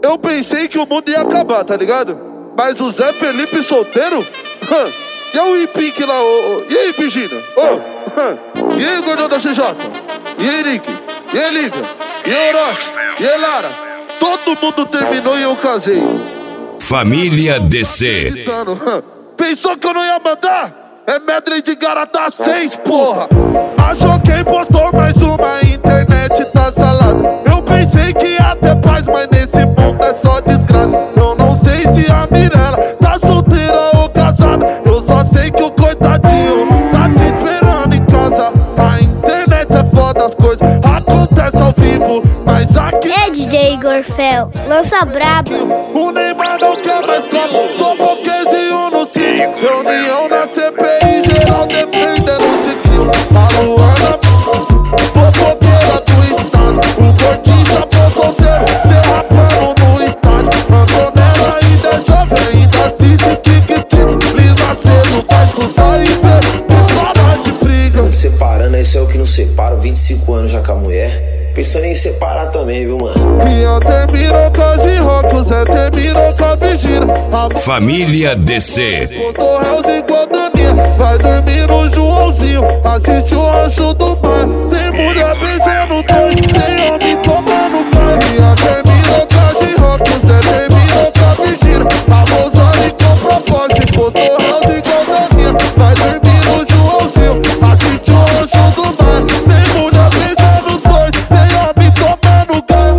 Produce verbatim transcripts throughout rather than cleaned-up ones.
eu pensei que o mundo ia acabar, tá ligado? Mas o Zé Felipe solteiro? E o Ipink lá, ô, ô. E aí, Virgínia? Ô, e aí, gordão da C J? E aí, Nick? E aí, Lívia? E aí, Orochi? E aí, Lara? Todo mundo terminou e eu casei. Família D C. Pensou que eu não ia mandar? É medley de Garata seis, porra. Achou quem postou mais uma, internet tá salada. Eu pensei que ia ter paz, mas nesse mundo é só desgraça. Eu não sei se a Mirella tá solteira ou casada. Eu só sei que o coitadinho tá te esperando em casa. A internet é foda, as coisas acontecem ao vivo, mas aqui é D J Gorfel, lança brabo. O Neymar não quer mais copo, só pouquezinho no sítio. Reunião na C P I, geral defendendo o Tiquinho. A Luana, fofoqueira do estado. O gordinho chapou solteiro, derrapando no estádio. Antonella ainda é jovem, ainda assiste tic-tic. Lina cedo, vai estudar e ver, não para de briga. Separando, isso é o que não separa. vinte e cinco anos já com a mulher. Pensando em separar também, viu, mano? Rian terminou com a G-Rock, o Zé terminou com a Virgínia. Família D C. Postou Hells igual Daninha, vai dormir no Joãozinho, assiste o Rancho do Mar. Tem mulher beijando dois, tem homem tomando gás. Rian terminou com a G-Rock, o Zé terminou com a Virgínia. A Rosane comprou forte, postou Hells igual Daninha, vai dormir no Joãozinho, assiste o Rancho do Mar. Tem mulher beijando dois, tem homem tomando gás.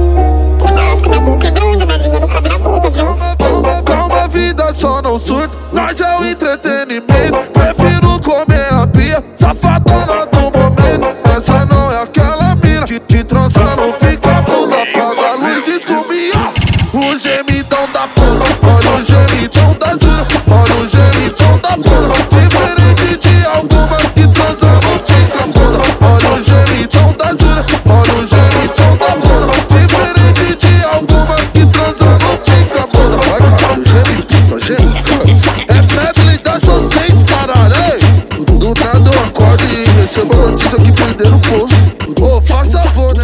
Calma, a vida só não surta, nós é o entretenimento. Prefiro comer a pia, safadona do momento. Essa não é aquela mina que, que transa, não fica muda. Apaga a luz e sumia o gemidão da puta. Olha o gemidão da Júlia, olha o gemidão da puta. Diferente de algumas que transam, não fica muda. Olha o gemidão da Júlia, olha o gemidão da puta. Diferente de algumas que transam, não fica muda. Vai, caralho, gemidão, gemidão. É medley da seis, caralho, ei. Do nada eu acordo e recebo a notícia que perderam o posto. Ô, faça favor.